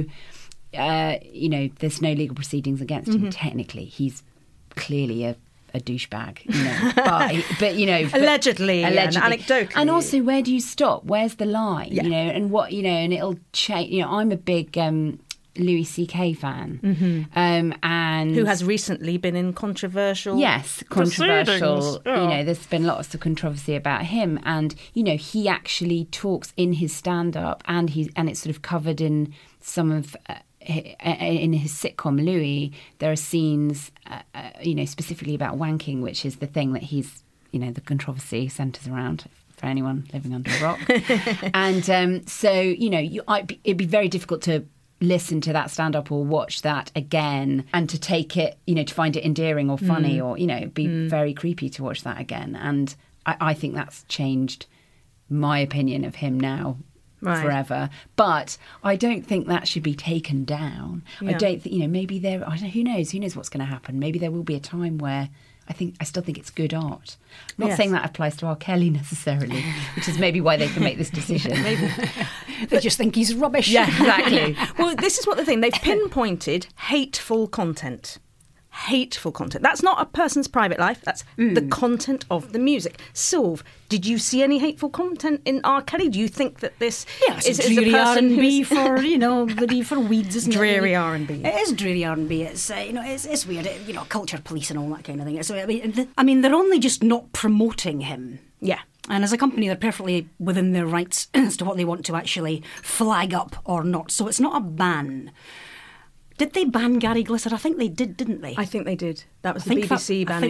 legal proceedings against him. Technically, he's clearly a douchebag, but allegedly, anecdotally, and also, where do you stop? Where's the line? And what and it'll change. I'm a big Louis C.K. fan, and who has recently been in controversial. Yes, controversial. There's been lots of controversy about him, and he actually talks in his stand-up, and it's sort of covered in some of. In his sitcom Louis, there are scenes, specifically about wanking, which is the thing that he's, the controversy centres around for anyone living under a rock. And it'd be very difficult to listen to that stand-up or watch that again and to take it, to find it endearing or funny or, it'd be very creepy to watch that again. And I think that's changed my opinion of him now. Right. Forever, but I don't think that should be taken down. I don't think maybe there. I don't know, who knows what's going to happen. Maybe there will be a time where I still think it's good art. I'm not saying that applies to R. Kelly necessarily, which is maybe why they can make this decision. Maybe they just think he's rubbish. Yeah, exactly. Well, this is what the thing they've pinpointed: hateful content. Hateful content. That's not a person's private life. That's the content of the music. Sylv, did you see any hateful content in R. Kelly? Do you think that this is a person R&B for for weeds, isn't dreary it? R&B. It is dreary R&B. It's it's weird. Culture police and all that kind of thing. So I mean, they're only just not promoting him. Yeah. And as a company, they're perfectly within their rights as to what they want to actually flag up or not. So it's not a ban. Did they ban Gary Glitter? I think they did, didn't they? I think they did. That was the BBC banning.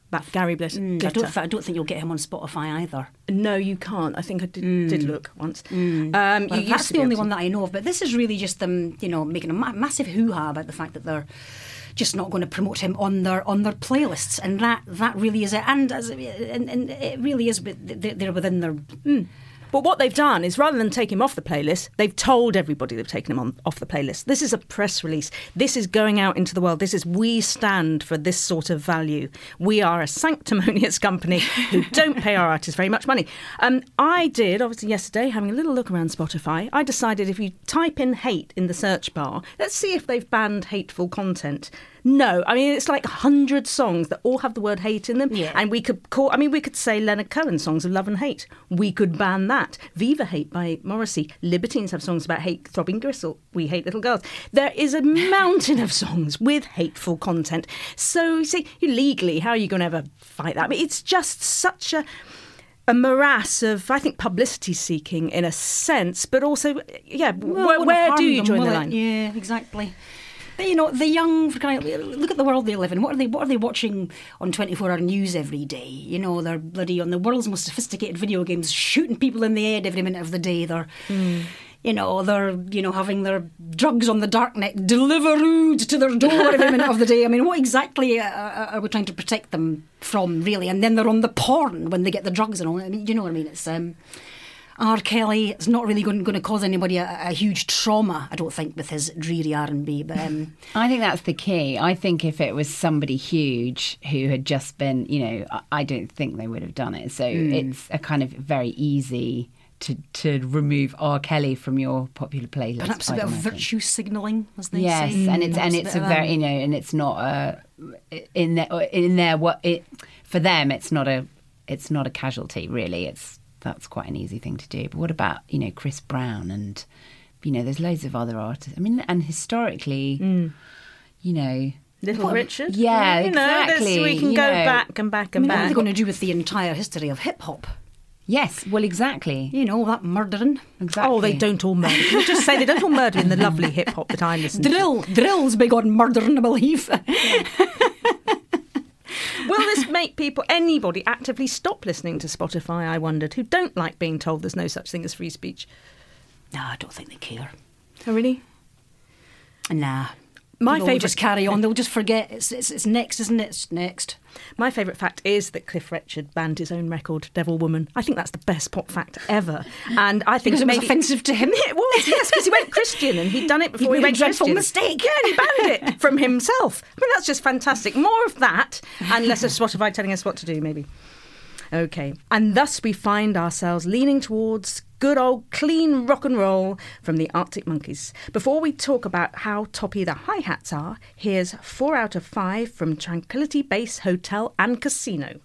about Gary Glitter. I don't think you'll get him on Spotify either. No, you can't. I think I did look once. Well, that's the only one that I know of. But this is really just them, making a massive hoo-ha about the fact that they're just not going to promote him on their playlists, and that really is it. And it really is. They're within their. But what they've done is, rather than take him off the playlist, they've told everybody they've taken him off the playlist. This is a press release. This is going out into the world. We stand for this sort of value. We are a sanctimonious company who don't pay our artists very much money. I did, obviously yesterday, having a little look around Spotify, I decided if you type in hate in the search bar, let's see if they've banned hateful content. No, I mean, it's like 100 songs that all have the word hate in them. Yeah. And we could say Leonard Cohen songs of love and hate. We could ban that. Viva Hate by Morrissey. Libertines have songs about hate. Throbbing Gristle, We Hate Little Girls. There is a mountain of songs with hateful content. So, you see, legally, how are you going to ever fight that? I mean, it's just such a morass of, I think, publicity seeking in a sense, but also, where do you join the line? Yeah, exactly. But, the young, look at the world they live in. What are they watching on 24-hour news every day? They're bloody on the world's most sophisticated video games, shooting people in the head every minute of the day. They're, they're, having their drugs on the darknet delivered to their door every minute of the day. I mean, what exactly are we trying to protect them from, really? And then they're on the porn when they get the drugs and all. I mean, you know what I mean? It's R. Kelly, it's not really going to cause anybody a huge trauma, I don't think, with his dreary R&B. But I think that's the key. I think if it was somebody huge who had just been, I don't think they would have done it. So it's a kind of very easy to remove R. Kelly from your popular playlist. Perhaps a bit of virtue signalling, as they say. Yes, and it's a very, and it's not for them. It's not a casualty, really. That's quite an easy thing to do. But what about, Chris Brown and, there's loads of other artists. I mean, and historically, Little Richard. Yeah, exactly. We can go back and back and back. What are they going to do with the entire history of hip-hop? Yes, well, exactly. That murdering. Exactly. Oh, they don't all murder. Can you just say they don't all murder in the lovely hip-hop that I listen to? Drill's big on murdering, I believe. Will this make anybody actively stop listening to Spotify, I wondered, who don't like being told there's no such thing as free speech? No, I don't think they care. Oh, really? Nah. My favourite, just carry on. They'll just forget. It's next, isn't it? It's next. My favourite fact is that Cliff Richard banned his own record, Devil Woman. I think that's the best pop fact ever. And I think because it was offensive to him. It was, yes, because he went Christian and he'd done it before he went dreadful Christian. Mistake. Yeah, and he banned it from himself. I mean, that's just fantastic. More of that and less of Spotify telling us what to do, maybe. OK. And thus we find ourselves leaning towards good old clean rock and roll from the Arctic Monkeys. Before we talk about how toppy the hi-hats are, here's 4 out of 5 from Tranquility Base Hotel and Casino.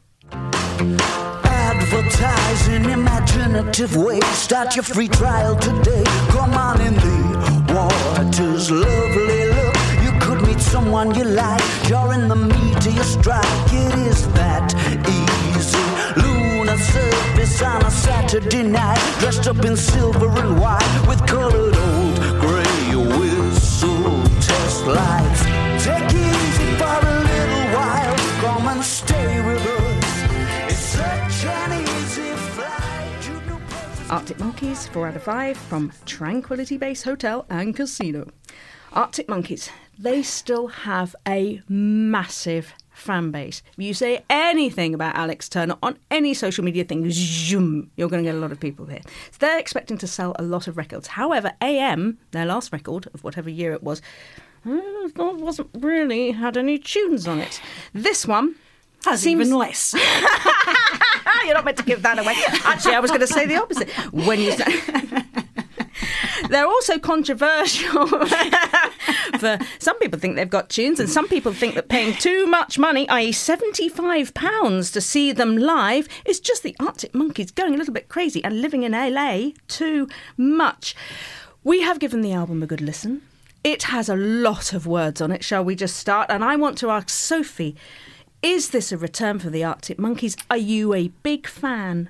Advertise in imaginative ways. Start your free trial today. Come on in the water's lovely look. You could meet someone you like. You're in the meat of your strike. It is that easy. Lunar surface on a Saturday night. Dressed up in silver and white with coloured old grey whistle test lights. Take it easy for a little while. Come and stay with us. It's such an easy flight. Arctic Monkeys, 4 out of 5 from Tranquility Base Hotel and Casino. Arctic Monkeys, they still have a massive fan base. If you say anything about Alex Turner on any social media thing, zoom, you're going to get a lot of people here. So they're expecting to sell a lot of records. However, AM, their last record of whatever year it was, wasn't really had any tunes on it. This one has even less. You're not meant to give that away. Actually, I was going to say the opposite. When you say... They're also controversial. For some people think they've got tunes, and some people think that paying too much money, i.e. £75 to see them live, is just the Arctic Monkeys going a little bit crazy and living in LA too much. We have given the album a good listen. It has a lot of words on it. Shall we just start? And I want to ask Sophie, is this a return for the Arctic Monkeys? Are you a big fan?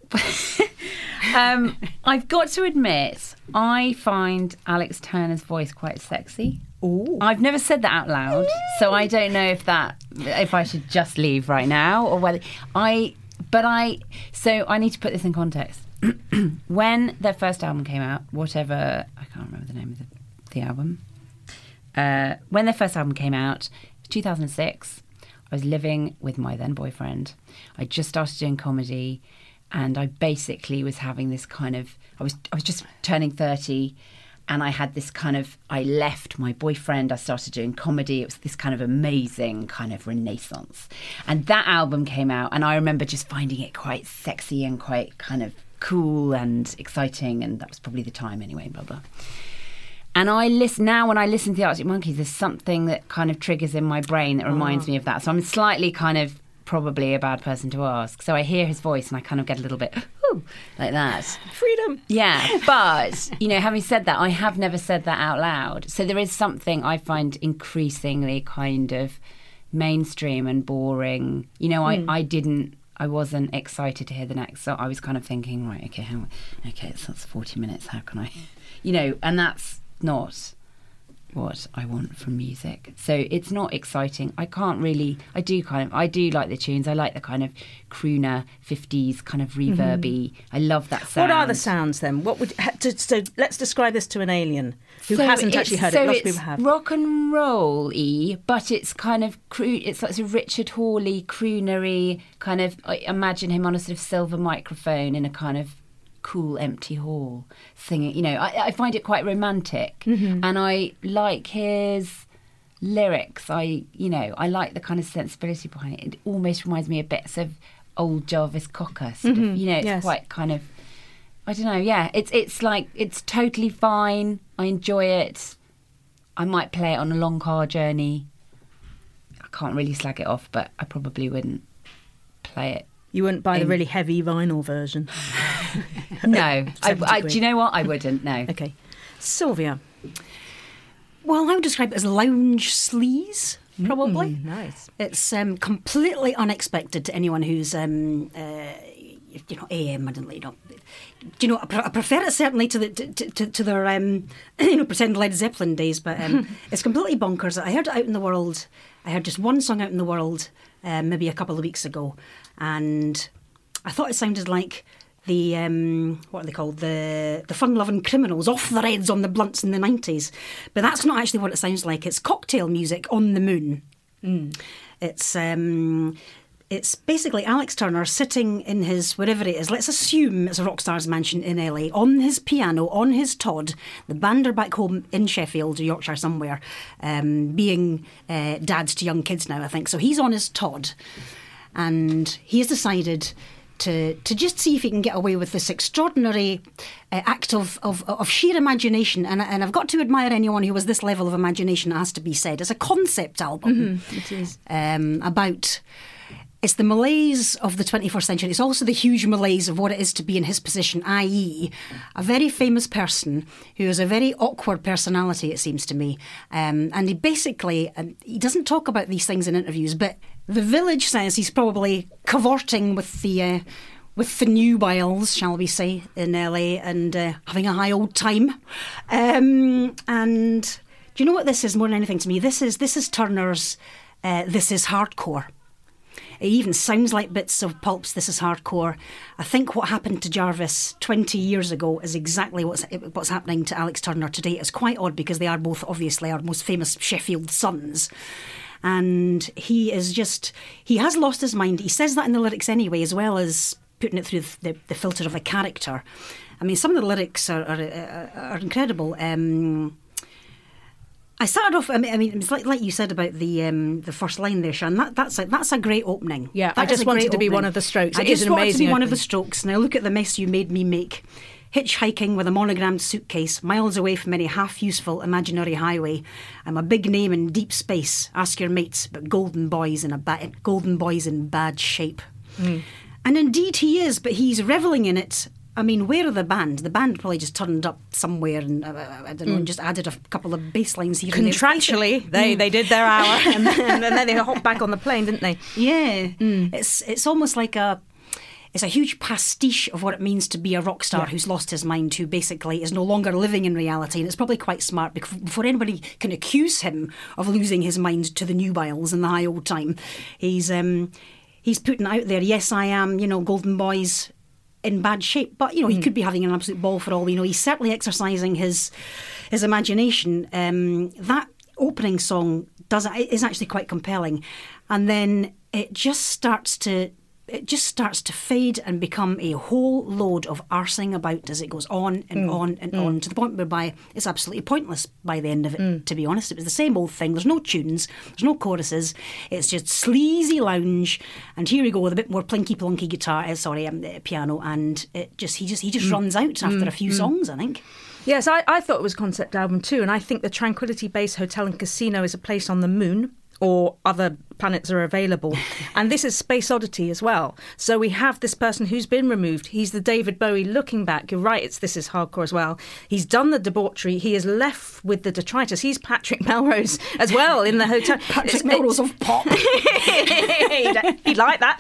I've got to admit, I find Alex Turner's voice quite sexy. Ooh. I've never said that out loud, so I don't know if that if I should just leave right now or whether so I need to put this in context. When their first album came out, whatever, I can't remember the name of the album. When their first album came out, 2006, I was living with my then boyfriend. I just started doing comedy, and I basically was having this kind of, I was just turning 30, and I had this kind of, I left my boyfriend, I started doing comedy. It was this kind of amazing kind of renaissance. And that album came out, and I remember just finding it quite sexy and quite kind of cool and exciting, and that was probably the time anyway, blah, blah. And now when I listen to the Arctic Monkeys, there's something that kind of triggers in my brain that reminds me of that. So I'm slightly kind of probably a bad person to ask. So I hear his voice and I kind of get a little bit, ooh, like that. Freedom. Yeah. But, having said that, I have never said that out loud. So there is something I find increasingly kind of mainstream and boring. I wasn't excited to hear the next song. I was kind of thinking, right, okay, that's 40 minutes. How can I, and that's not what I want from music. So it's not exciting. I do like the tunes. I like the kind of crooner 50s kind of reverby. I love that sound. What are the sounds then? So let's describe this to an alien who hasn't actually heard it. Lots of people have. Rock and roll-y, but it's kind of it's like a Richard Hawley croonery kind of. I imagine him on a sort of silver microphone in a kind of cool empty hall singing. I find it quite romantic, and I like his lyrics. I like the kind of sensibility behind it. It almost reminds me a bit of old Jarvis Cocker sort of. It's quite kind of, I don't know. Yeah, it's like it's totally fine. I enjoy it. I might play it on a long car journey. I can't really slag it off, but I probably wouldn't play it. You wouldn't buy the really heavy vinyl version? No. Do you know what? I wouldn't, no. Okay. Sylvia? Well, I would describe it as lounge sleaze, probably. Nice. It's completely unexpected to anyone who's, AM, I I prefer it certainly to their, pretend Led Zeppelin days, but it's completely bonkers. I heard it out in the world. I heard just one song out in the world maybe a couple of weeks ago, and I thought it sounded like the what are they called, the fun-loving criminals off their heads on the blunts in the 90s, but that's not actually what it sounds like. It's cocktail music on the moon. It's basically Alex Turner sitting in his, wherever it is, let's assume it's a rock star's mansion in LA, on his piano, on his Todd. The band are back home in Sheffield or Yorkshire somewhere, being dads to young kids now, I think. So he's on his Todd, and he has decided to just see if he can get away with this extraordinary act of sheer imagination. And I've got to admire anyone who has this level of imagination, it has to be said. It's a concept album. It is. About... It's the malaise of the 21st century. It's also the huge malaise of what it is to be in his position, i.e. a very famous person who has a very awkward personality, it seems to me. And he basically, he doesn't talk about these things in interviews, but The Village says he's probably cavorting with the nubiles, shall we say, in LA, and having a high old time. And do you know what this is more than anything to me? This is Turner's This Is Hardcore. It even sounds like bits of Pulp's This Is Hardcore. I think what happened to Jarvis 20 years ago is exactly what's happening to Alex Turner today. It's quite odd because they are both obviously our most famous Sheffield sons. And he has lost his mind. He says that in the lyrics anyway, as well as putting it through the filter of a character. I mean, some of the lyrics are incredible. I started off. I mean, it's like you said about the first line there, Shan. That's a great opening. Yeah, I just wanted to be one of the Strokes. I just wanted to be one of the Strokes. Now look at the mess you made me make. Hitchhiking with a monogrammed suitcase, miles away from any half-useful imaginary highway. I'm a big name in deep space. Ask your mates, but golden boys in bad shape. And indeed he is, but he's revelling in it. I mean, where are the band? The band probably just turned up somewhere and, I don't know, and just added a couple of bass lines here. Contractually, they did their hour and then they hopped back on the plane, didn't they? Yeah. It's almost like It's a huge pastiche of what it means to be a rock star who's lost his mind, who basically is no longer living in reality. And it's probably quite smart before anybody can accuse him of losing his mind to the nubiles in the high old time. He's putting out there, yes, I am, Golden Boy's in bad shape, but he could be having an absolute ball for all we know. He's certainly exercising his imagination. That opening song is actually quite compelling, and then it just starts to fade and become a whole load of arsing about as it goes on and on and on, to the point whereby it's absolutely pointless by the end of it, to be honest. It was the same old thing. There's no tunes, there's no choruses, it's just sleazy lounge, and here we go with a bit more plinky-plonky piano, and he just runs out after a few songs, I think. Yes, I thought it was a concept album too, and I think the Tranquility Base Hotel and Casino is a place on the moon, or other planets are available. And this is Space Oddity as well. So we have this person who's been removed. He's the David Bowie looking back. You're right, this is hardcore as well. He's done the debauchery. He is left with the detritus. He's Patrick Melrose as well in the hotel. Patrick Melrose of pop. He'd like that.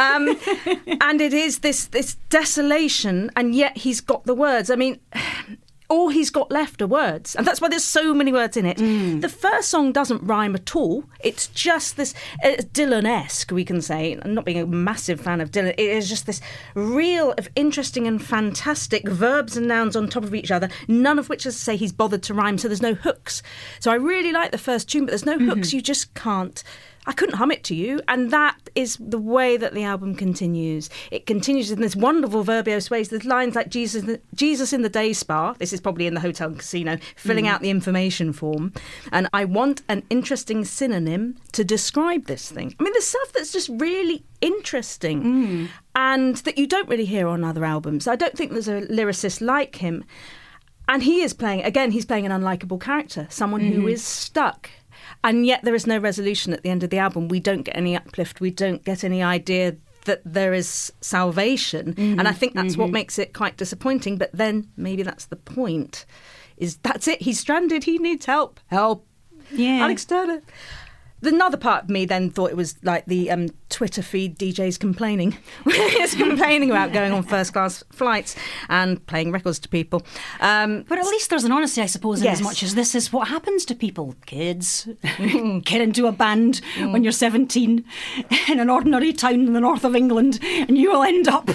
And it is this desolation, and yet he's got the words. I mean, all he's got left are words. And that's why there's so many words in it. The first song doesn't rhyme at all. It's just this Dylan-esque, we can say. I'm not being a massive fan of Dylan. It is just this reel of interesting and fantastic verbs and nouns on top of each other, none of which, as I say, he's bothered to rhyme, so there's no hooks. So I really like the first tune, but there's no hooks. You just can't. I couldn't hum it to you, and that is the way that the album continues. It continues in this wonderful verbose ways. There's lines like Jesus in the day spa. This is probably in the Hotel and Casino, filling out the information form. And I want an interesting synonym to describe this thing. I mean, there's stuff that's just really interesting and that you don't really hear on other albums. I don't think there's a lyricist like him. And he is playing, again, he's playing an unlikable character, someone who is stuck. And yet there is no resolution at the end of the album. We don't get any uplift. We don't get any idea that there is salvation. And I think that's what makes it quite disappointing. But then maybe that's the point. That's it. He's stranded. He needs help. Help. Yeah. Alex Turner. Another part of me then thought it was like the Twitter feed DJs complaining. It's complaining about going on first-class flights and playing records to people. But at least there's an honesty, I suppose, in as much as this is what happens to people. Kids, get into a band when you're 17 in an ordinary town in the north of England, and you will end up...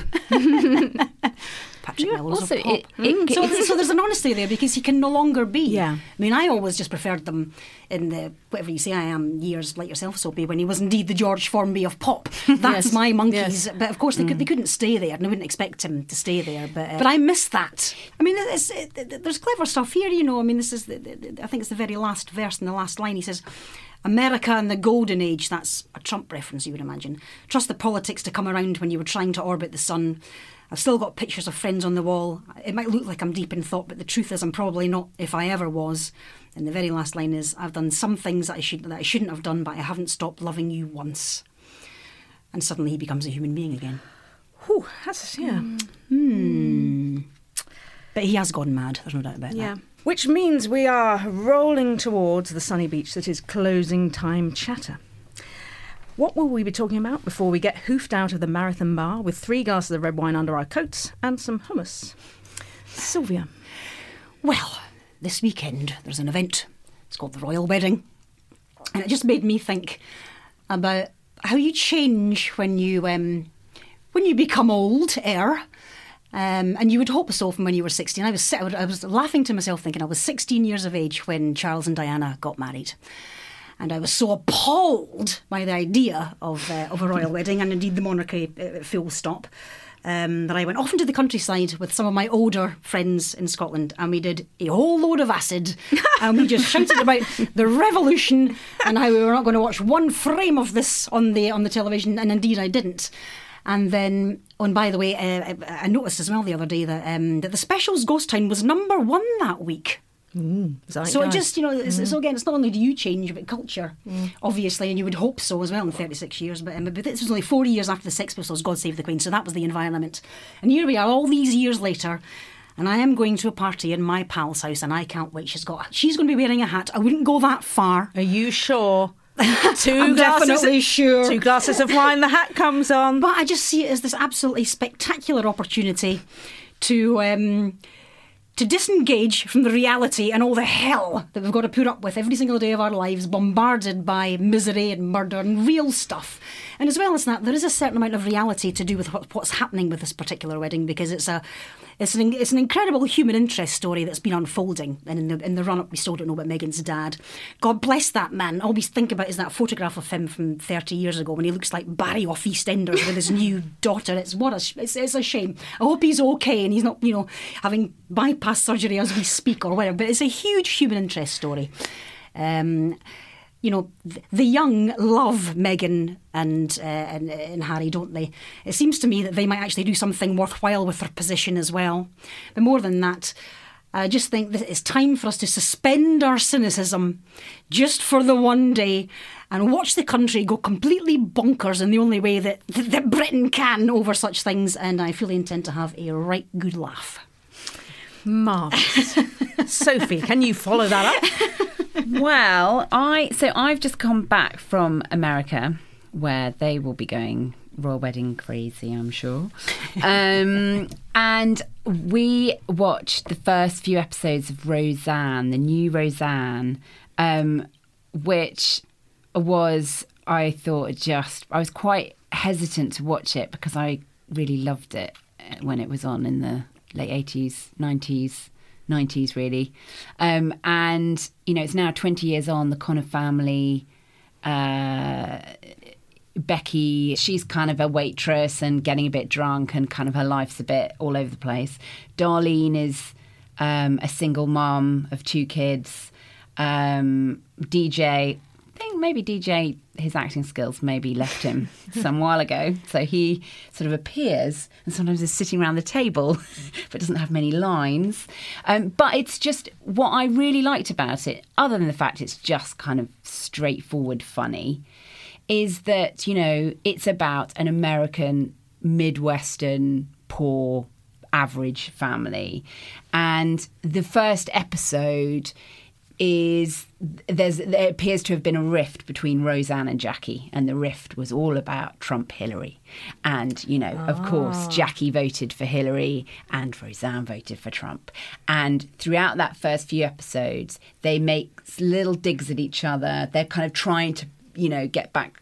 Patrick Melrose of pop. So there's an honesty there, because he can no longer be. Yeah. I mean, I always just preferred them in the whatever you say I am years like yourself, Soapy, when he was indeed the George Formby of pop. That's my Monkees. Yes. But of course they couldn't stay there, and I wouldn't expect him to stay there. But I miss that. I mean, there's clever stuff here, you know. I mean, this is I think it's the very last verse in the last line. He says, America in the golden age, that's a Trump reference, you would imagine. Trust the politics to come around when you were trying to orbit the sun. I've still got pictures of friends on the wall. It might look like I'm deep in thought, but the truth is I'm probably not, if I ever was. And the very last line is, I've done some things that I shouldn't have done, but I haven't stopped loving you once. And suddenly he becomes a human being again. Whew, that's, yeah. But he has gone mad, there's no doubt about that. Which means we are rolling towards the sunny beach that is closing time chatter. What will we be talking about before we get hoofed out of the Marathon Bar with 3 glasses of red wine under our coats and some hummus? Sylvia. Well, this weekend there's an event. It's called the Royal Wedding. And it just made me think about how you change when you become older. And you would hope so from when you were 16. I was laughing to myself thinking I was 16 years of age when Charles and Diana got married. And I was so appalled by the idea of a royal wedding, and indeed the monarchy, full stop, that I went off into the countryside with some of my older friends in Scotland, and we did a whole load of acid, and we just shouted about the revolution and how we were not going to watch one frame of this on the television, and indeed I didn't. And then, by the way, I noticed as well the other day that the Specials Ghost Town was number 1 that week. So it just, so again, it's not only do you change, but culture, obviously, and you would hope so as well in 36 years. But this was only 40 years after the Sex Pistols, God Save the Queen, so that was the environment. And here we are, all these years later, and I am going to a party in my pal's house, and I can't wait. She's going to be wearing a hat. I wouldn't go that far. Are you sure? I'm definitely sure. 2 glasses of wine, the hat comes on. But I just see it as this absolutely spectacular opportunity to disengage from the reality and all the hell that we've got to put up with every single day of our lives, bombarded by misery and murder and real stuff. And as well as that, there is a certain amount of reality to do with what's happening with this particular wedding, because it's an incredible human interest story that's been unfolding. And in the run-up, we still don't know about Meghan's dad. God bless that man. All we think about is that photograph of him from 30 years ago when he looks like Barry off EastEnders with his new daughter. It's a shame. I hope he's okay and he's not, having bypass surgery as we speak or whatever. But it's a huge human interest story. The young love Meghan and Harry, don't they? It seems to me that they might actually do something worthwhile with their position as well. But more than that, I just think that it's time for us to suspend our cynicism just for the one day and watch the country go completely bonkers in the only way that Britain can over such things. And I fully intend to have a right good laugh. Marvellous. Sophie, can you follow that up? Well, I've just come back from America, where they will be going royal wedding crazy, I'm sure. And we watched the first few episodes of Roseanne, the new Roseanne, which was, I was quite hesitant to watch it because I really loved it when it was on in the late 80s, 90s really. And, it's now 20 years on, the Connor family, Becky, she's kind of a waitress and getting a bit drunk and kind of her life's a bit all over the place. Darlene is a single mum of 2 kids. DJ, I think maybe DJ, his acting skills maybe left him some while ago. So he sort of appears and sometimes is sitting around the table but doesn't have many lines. But it's just what I really liked about it, other than the fact it's just kind of straightforward funny, is that, it's about an American Midwestern poor average family. And the first episode there appears to have been a rift between Roseanne and Jackie, and the rift was all about Trump-Hillary. And, of course, Jackie voted for Hillary and Roseanne voted for Trump. And throughout that first few episodes, they make little digs at each other. They're kind of trying to, get back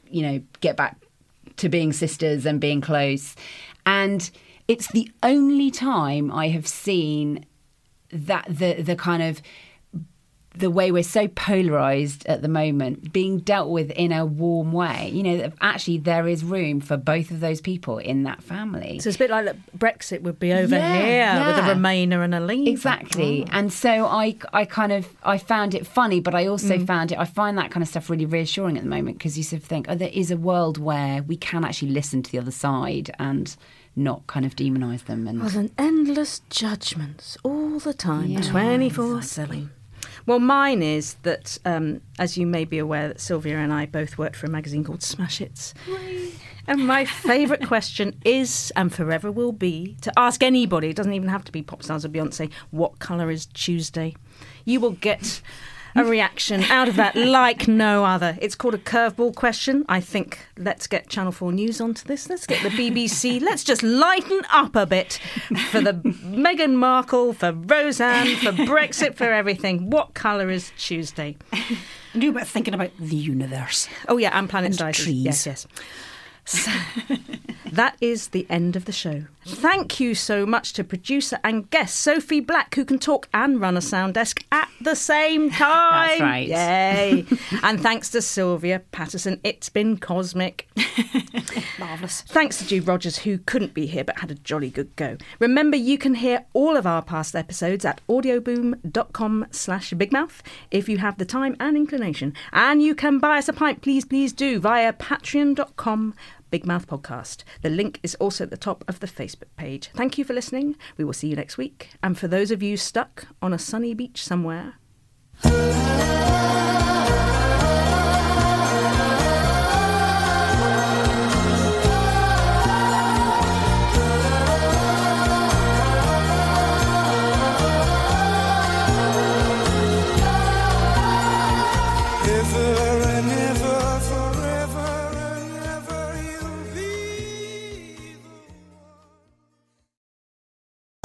to being sisters and being close. And it's the only time I have seen that the kind of the way we're so polarised at the moment being dealt with in a warm way. Actually there is room for both of those people in that family. So it's a bit like that Brexit would be over here with a Remainer and a Leaver. Exactly. Oh. And so I found it funny, but I also I find that kind of stuff really reassuring at the moment, because you sort of think, there is a world where we can actually listen to the other side and not kind of demonise them. And an endless judgments all the time, 24/7. Well, mine is that, as you may be aware, that Sylvia and I both worked for a magazine called Smash Hits. And my favourite question is, and forever will be, to ask anybody, it doesn't even have to be pop stars or Beyonce, what colour is Tuesday? You will get a reaction out of that like no other. It's called a curveball question. I think let's get Channel 4 News onto this. Let's get the BBC. Let's just lighten up a bit for the Meghan Markle, for Roseanne, for Brexit, for everything. What colour is Tuesday? And do about thinking about the universe. Oh yeah, and planet sizes. Trees. Yes. So, that is the end of the show. Thank you so much to producer and guest Sophie Black, who can talk and run a sound desk at the same time. That's right. Yay. And thanks to Sylvia Patterson. It's been cosmic. Marvellous. Thanks to Jude Rogers, who couldn't be here but had a jolly good go. Remember, you can hear all of our past episodes at audioboom.com/bigmouth if you have the time and inclination. And you can buy us a pint, please do, via patreon.com Big Mouth Podcast. The link is also at the top of the Facebook page. Thank you for listening. We will see you next week. And for those of you stuck on a sunny beach somewhere...